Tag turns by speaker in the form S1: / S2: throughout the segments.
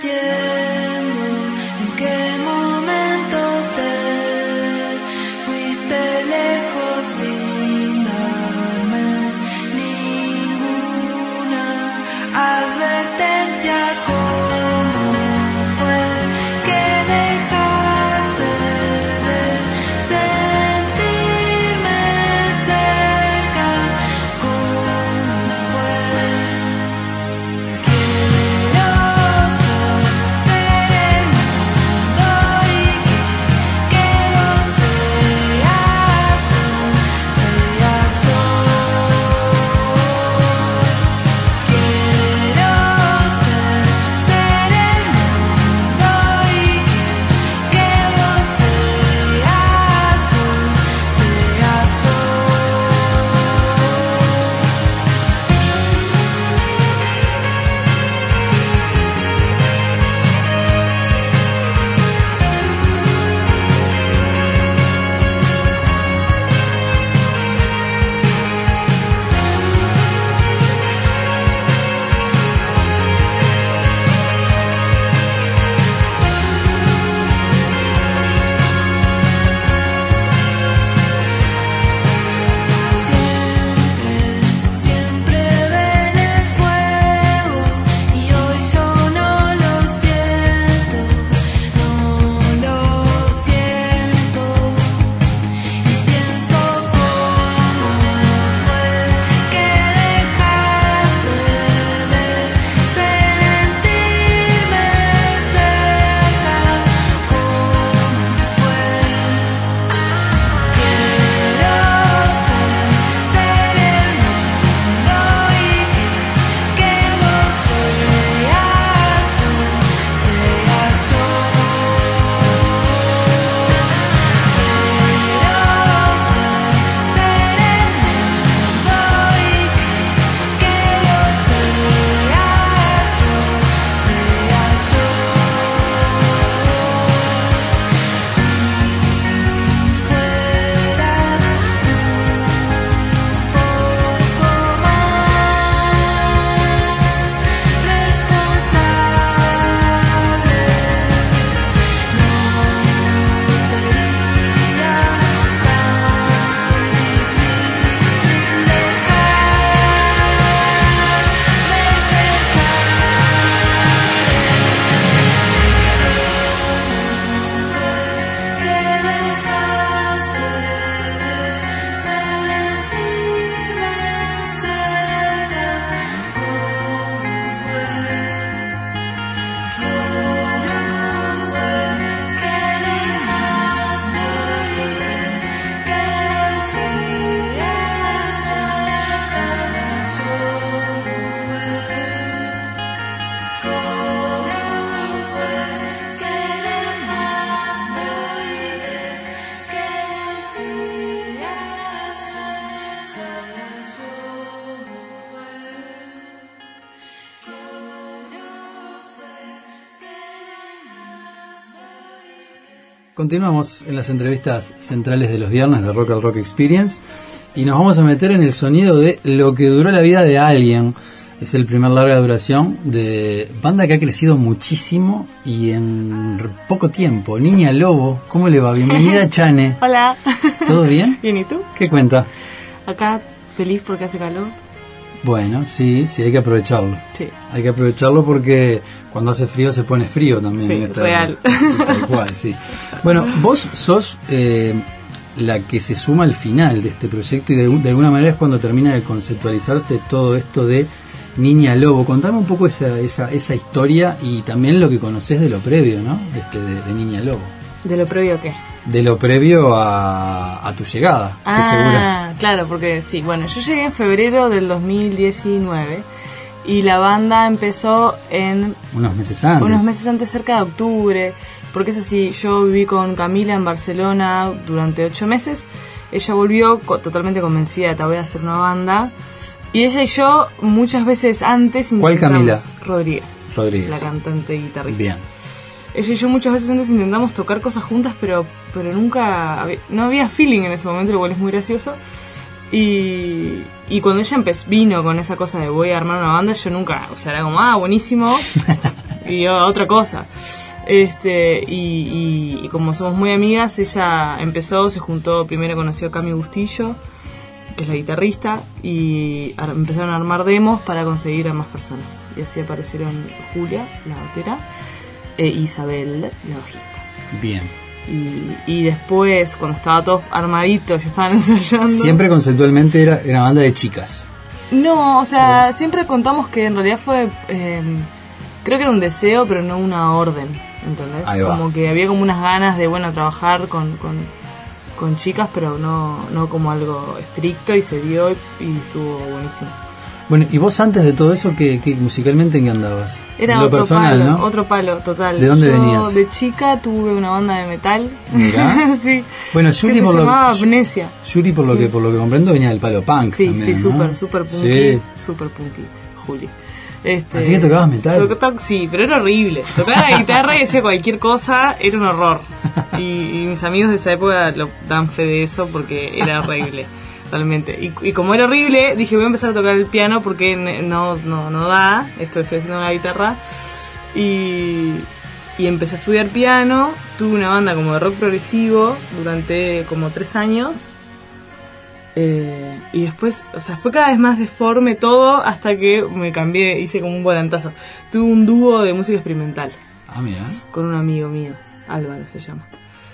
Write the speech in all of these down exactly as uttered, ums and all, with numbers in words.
S1: entiendo en qué momento te fuiste lejos sin darme ninguna advertencia. ¿Cómo fue que dejaste de sentirme cerca? ¿Cómo fue? Quiero ser, ser el mundo y que, que vos seas yo, seas yo. Quiero ser, ser el mundo y que, que vos seas yo, seas yo. Siempre, siempre ven el fuego y hoy yo no lo siento, no lo siento. Y pienso cómo fue que dejaste de sentirme cerca. ¿Cómo fue? Quiero ser, ser el mundo y que, que vos seas yo, seas yo. Quiero ser, ser el mundo y que, que vos seas yo, seas yo. Si fueras un poco más responsable, no sería tan difícil dejar de pensar. ¿Cómo fue que dejaste de sentirme cerca? ¿Cómo fue? Quiero ser, ser el más de ser, seas yo, seas yo. ¿Cómo ser, ser el más de ser, seas yo, seas yo.
S2: Continuamos en las entrevistas centrales de los viernes de Rock al Rock Experience y nos vamos a meter en el sonido de Lo que duró la vida de alguien. Es el primer larga duración de banda que ha crecido muchísimo y en poco tiempo. Niña Lobo, ¿cómo le va? Bienvenida, Chane.
S3: Hola.
S2: ¿Todo bien?
S3: Bien, ¿y tú?
S2: ¿Qué cuenta?
S3: Acá feliz porque hace calor.
S2: Bueno, sí, sí, hay que aprovecharlo.
S3: Sí.
S2: Hay que aprovecharlo porque cuando hace frío se pone frío también.
S3: Sí,
S2: en esta-
S3: real.
S2: Sí, tal cual, sí. Bueno, vos sos eh, la que se suma al final de este proyecto y de, de alguna manera es cuando termina de conceptualizarse todo esto de Niña Lobo. Contame un poco esa, esa, esa historia y también lo que conocés de lo previo, ¿no? Este, de, de Niña Lobo.
S3: ¿De lo previo qué?
S2: De lo previo a, a tu llegada, que segura.
S3: Ah, claro, porque sí, bueno, yo llegué en febrero del dos mil diecinueve y la banda empezó en
S2: Unos meses antes.
S3: unos meses antes, cerca de octubre, porque es así, yo viví con Camila en Barcelona durante ocho meses, ella volvió co- totalmente convencida de que voy a hacer una banda, y ella y yo muchas veces antes
S2: ¿Cuál Camila?
S3: Rodríguez,
S2: Rodríguez.
S3: la cantante y guitarrista.
S2: Bien.
S3: Ella y yo muchas veces antes intentamos tocar cosas juntas, pero pero nunca había- no había feeling en ese momento, lo cual es muy gracioso. Y, y cuando ella empezó, vino con esa cosa de voy a armar una banda, yo nunca, o sea, era como, ah, buenísimo. y a otra cosa. Este, y, y, y como somos muy amigas, ella empezó, se juntó, primero conoció a Cami Bustillo, que es la guitarrista, y ar- empezaron a armar demos para conseguir a más personas. Y así aparecieron Julia, la batera, e Isabel, la bajista.
S2: Bien.
S3: Y, y después, cuando estaba todo armadito, yo estaba ensayando.
S2: Siempre conceptualmente era, era una banda de chicas.
S3: No, o sea, siempre contamos que en realidad fue, eh, creo que era un deseo, pero no una orden, ¿entendés?
S2: Ahí va.
S3: Como que había como unas ganas de, bueno, trabajar con, con, con chicas, pero no, no como algo estricto, y se dio y, y estuvo buenísimo.
S2: Bueno, y vos antes de todo eso, ¿qué, qué musicalmente en qué andabas?
S3: Era
S2: En lo
S3: otro
S2: personal,
S3: palo,
S2: ¿no?
S3: otro palo, total.
S2: ¿De dónde
S3: Yo
S2: venías?
S3: de chica tuve una banda de metal.
S2: Mirá.
S3: Sí.
S2: Bueno,
S3: que
S2: Yuri
S3: se
S2: por lo
S3: llamaba Amnesia.
S2: Yuri por lo
S3: Sí.
S2: que por lo que comprendo venía del palo punk
S3: Sí,
S2: también,
S3: sí,
S2: ¿no?
S3: súper, súper punky,
S2: Sí.
S3: súper punky, Juli. Este,
S2: Así que tocabas metal.
S3: to- to- sí, pero era horrible. Tocaba la guitarra y decía cualquier cosa, era un horror. Y, y mis amigos de esa época lo dan fe de eso porque era horrible, totalmente. Y, y como era horrible, dije voy a empezar a tocar el piano porque ne- no, no, no da, esto estoy haciendo la guitarra. Y, y empecé a estudiar piano, tuve una banda como de rock progresivo durante como tres años. Eh, y después, o sea, fue cada vez más deforme todo hasta que me cambié, hice como un volantazo. Tuve un dúo de música experimental
S2: Ah, mira.
S3: con un amigo mío, Álvaro se llama.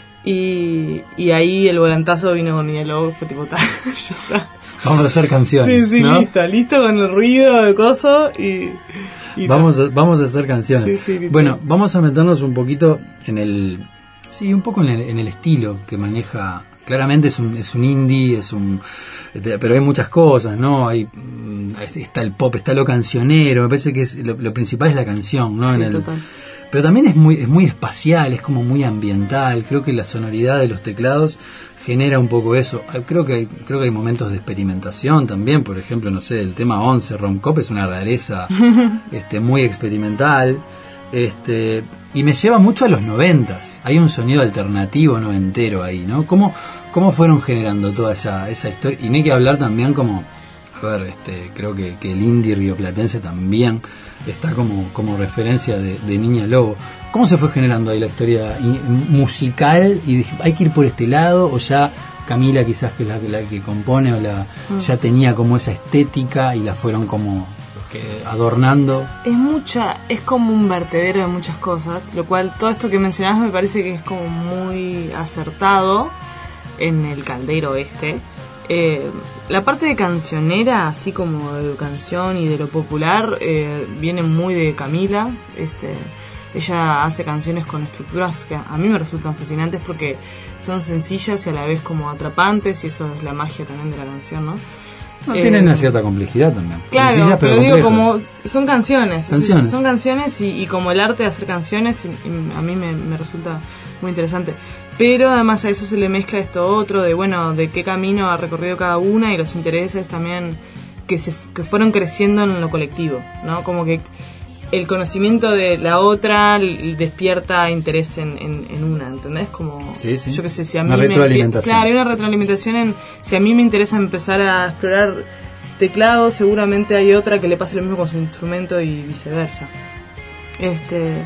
S3: Y, y ahí el volantazo vino con Niña Lobo, fue tipo, ta, ya está.
S2: Vamos a hacer canciones,
S3: Sí, sí,
S2: ¿no?
S3: listo, listo con el ruido de coso y... y
S2: Vamos a, vamos a hacer canciones.
S3: Sí, sí, literal.
S2: Bueno, vamos a meternos un poquito en el... Sí, un poco en el, en el estilo que maneja. Claramente es un, es un indie, es un, pero hay muchas cosas, ¿no? Hay, mm, está el pop, está lo cancionero. Me parece que es, lo, lo principal es la canción, ¿no?
S3: Sí,
S2: En el,
S3: total.
S2: pero también es muy, es muy espacial, es como muy ambiental. Creo que la sonoridad de los teclados genera un poco eso. Creo que hay, creo que hay momentos de experimentación también. Por ejemplo, no sé, el tema once, Romcop, es una rareza este, muy experimental. Este, y me lleva mucho a los noventas. Hay un sonido alternativo noventero ahí, ¿no? ¿Cómo, cómo fueron generando toda esa, esa historia? Y no hay que hablar también como, a ver, este, creo que, que el indie rioplatense también está como, como referencia de, de Niña Lobo. ¿Cómo se fue generando ahí la historia i- musical? Y dije, hay que ir por este lado, o ya Camila quizás que es la, la que compone o la
S3: Mm.
S2: ya tenía como esa estética y la fueron como que adornando.
S3: Es mucha, es como un vertedero de muchas cosas, lo cual todo esto que mencionás me parece que es como muy acertado en el caldero este. Eh, la parte de cancionera, así como de canción y de lo popular, eh, viene muy de Camila. Este, ella hace canciones con estructuras que a mí me resultan fascinantes porque son sencillas y a la vez como atrapantes, y eso es la magia también de la canción, ¿no?
S2: No,
S3: Eh,
S2: tienen una cierta complejidad también.
S3: Claro,
S2: Sencillas,
S3: pero digo
S2: complejas.
S3: como son canciones, sí,
S2: Canciones.
S3: sí, son canciones y, y como el arte de hacer canciones y- y a mí me, me resulta muy interesante. Pero además a eso se le mezcla esto otro de bueno, de qué camino ha recorrido cada una y los intereses también que se que fueron creciendo en lo colectivo, ¿no? Como que el conocimiento de la otra l- despierta interés en, en, en una, ¿entendés? Como,
S2: Sí, sí.
S3: yo qué sé, si a mí
S2: Una
S3: me-
S2: retroalimentación.
S3: claro, hay una retroalimentación en, si a mí me interesa empezar a explorar teclado, seguramente hay otra que le pase lo mismo con su instrumento y viceversa. Este...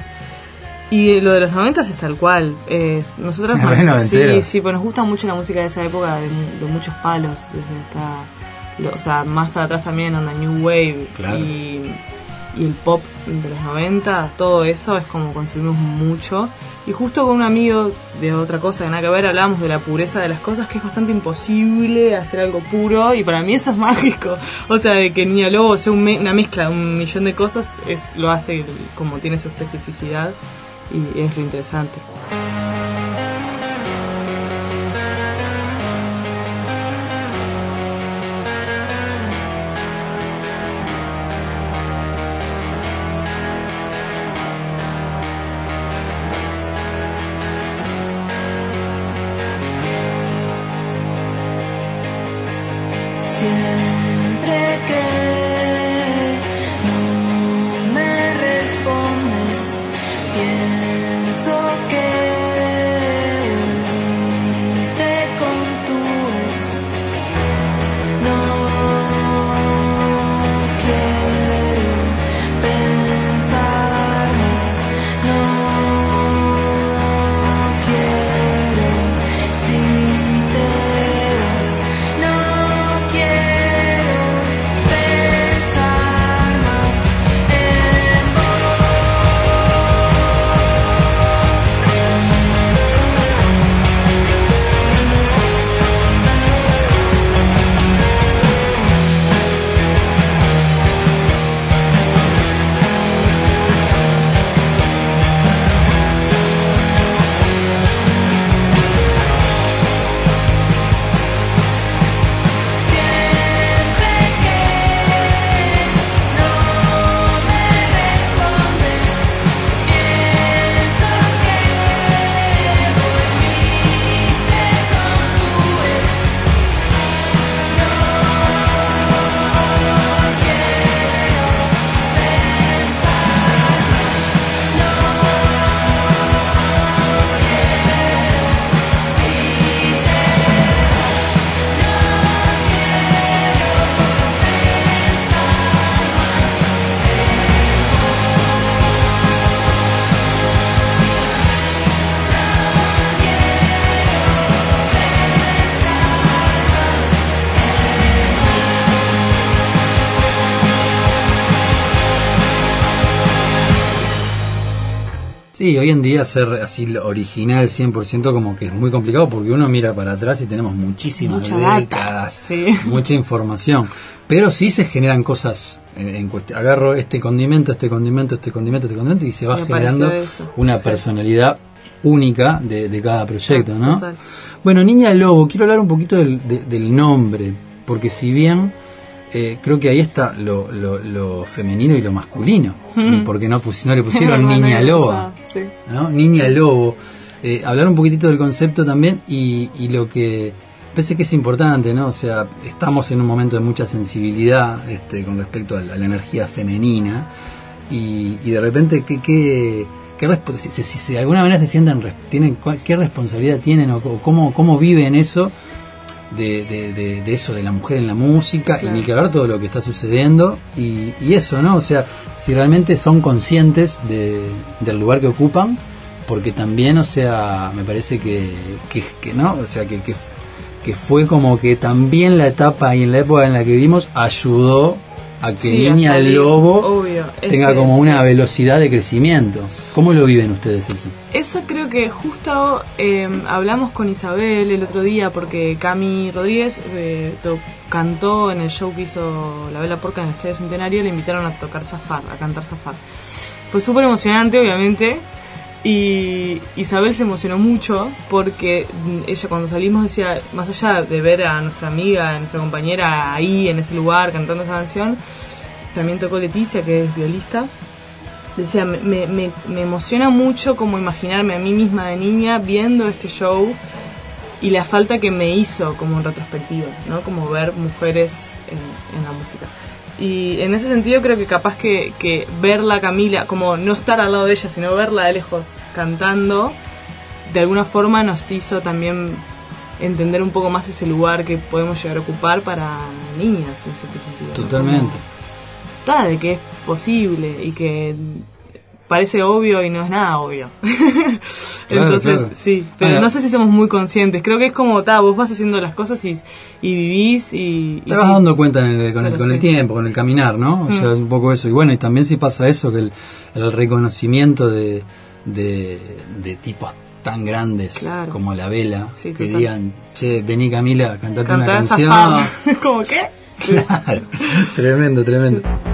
S3: Y lo de los noventas es tal cual. Eh, nosotros
S2: Es re noventero.
S3: sí, sí, pues nos gusta mucho la música de esa época, de, de muchos palos, desde esta, lo- o sea, más para atrás también onda New Wave
S2: Claro.
S3: y, y el pop de los noventa, todo eso es como consumimos mucho. Y justo con un amigo de otra cosa que nada que ver hablábamos de la pureza de las cosas, que es bastante imposible hacer algo puro, y para mí eso es mágico. O sea, de que Niña Lobo sea un me- una mezcla de un millón de cosas, es lo hace como tiene su especificidad. Y es lo interesante.
S1: Siempre que no me respondes, pienso que
S2: Sí, hoy en día ser así original cien por ciento como que es muy complicado porque uno mira para atrás y tenemos muchísimas
S3: Mucha
S2: décadas,
S3: data, sí.
S2: mucha información, pero sí se generan cosas en, en cuestión. Agarro este condimento, este condimento, este condimento, este condimento y se va
S3: Me
S2: generando
S3: pareció eso,
S2: una
S3: sí.
S2: personalidad única de, de cada proyecto,
S3: Ah,
S2: ¿no?
S3: total.
S2: Bueno, Niña Lobo, quiero hablar un poquito del, de- del nombre, porque si bien eh, creo que ahí está lo, lo, lo femenino y lo masculino,
S3: Mm.
S2: porque no, pus- no le pusieron
S3: No, no
S2: Niña
S3: había
S2: Loba,
S3: pensado, sí.
S2: ¿no? Niña Lobo. Eh, hablar un poquitito del concepto también y, y lo que parece que es importante, ¿no? O sea, estamos en un momento de mucha sensibilidad este, con respecto a la, a la energía femenina y, y de repente, ¿qué, qué, qué resp- si, si, si de alguna manera se sientan, res- tienen, cua- qué responsabilidad tienen o, o cómo, cómo viven eso de, de, de, de eso de la mujer en la música
S3: Claro.
S2: y ni que ver todo lo que está sucediendo y, y eso, ¿no? O sea, si realmente son conscientes de, del lugar que ocupan, porque también, o sea, me parece que, que, que no, o sea, que, que, que fue como que también la etapa y en la época en la que vivimos ayudó a que
S3: Sí, a
S2: Niña
S3: salir,
S2: Lobo
S3: obvio. Es
S2: tenga
S3: que
S2: como
S3: sí.
S2: una velocidad de crecimiento. ¿Cómo lo viven ustedes eso?
S3: Eso creo que justo eh, hablamos con Isabel el otro día porque Cami Rodríguez eh, to- cantó en el show que hizo La Vela Porca en el Estadio Centenario, le invitaron a tocar Zafar, a cantar Zafar. Fue súper emocionante, obviamente, y Isabel se emocionó mucho porque mm, ella cuando salimos decía, más allá de ver a nuestra amiga, a nuestra compañera ahí en ese lugar cantando esa canción, también tocó Leticia, que es violista. Decía, me, me, me, me emociona mucho como imaginarme a mí misma de niña viendo este show y la falta que me hizo como en retrospectiva, ¿no? Como ver mujeres en, en la música. Y en ese sentido creo que capaz que, que verla a Camila, como no estar al lado de ella, sino verla de lejos cantando, de alguna forma nos hizo también entender un poco más ese lugar que podemos llegar a ocupar para niñas, en cierto sentido, ¿no?
S2: Totalmente.
S3: Como, ta, de que es posible y que parece obvio y no es nada obvio.
S2: Claro,
S3: Entonces,
S2: claro.
S3: sí, pero
S2: Ahora,
S3: no sé si somos muy conscientes. Creo que es como, ta, vos vas haciendo las cosas y, y vivís y... y
S2: te vas
S3: sí.
S2: dando cuenta en el- con, el,
S3: Pero
S2: con el
S3: sí.
S2: tiempo, con el caminar, ¿no? O sea,
S3: Mm.
S2: es un poco eso. Y bueno, y también si pasa eso, que el, el reconocimiento de, de, de tipos tan grandes
S3: Claro.
S2: como La Vela,
S3: Sí,
S2: que
S3: total.
S2: digan, che, vení Camila, cantate
S3: Cantar
S2: una
S3: esa
S2: canción.
S3: fama. ¿Cómo qué?
S2: Claro, tremendo, tremendo.